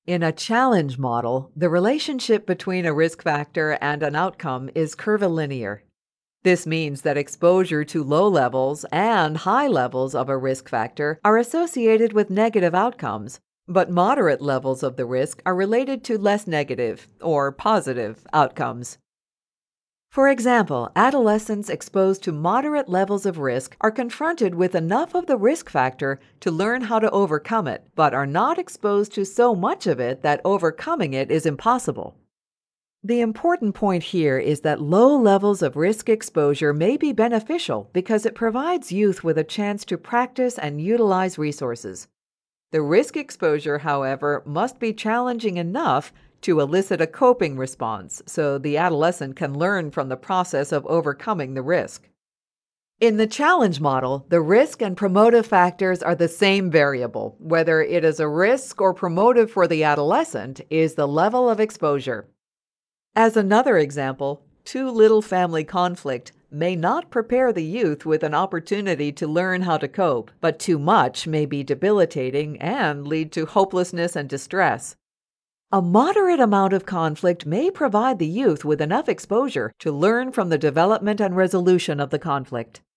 In a challenge model, the relationship between a risk factor and an outcome is curvilinear. This means that exposure to low levels and high levels of a risk factor are associated with negative outcomes, but moderate levels of the risk are related to less negative or positive outcomes. For example, adolescents exposed to moderate levels of risk are confronted with enough of the risk factor to learn how to overcome it, but are not exposed to so much of it that overcoming it is impossible. The important point here is that low levels of risk exposure may be beneficial because it provides youth with a chance to practice and utilize resources. The risk exposure, however, must be challenging enough to elicit a coping response so the adolescent can learn from the process of overcoming the risk. In the challenge model, the risk and promotive factors are the same variable. Whether it is a risk or promotive for the adolescent is the level of exposure. As another example, too little family conflict may not prepare the youth with an opportunity to learn how to cope, but too much may be debilitating and lead to hopelessness and distress. A moderate amount of conflict may provide the youth with enough exposure to learn from the development and resolution of the conflict.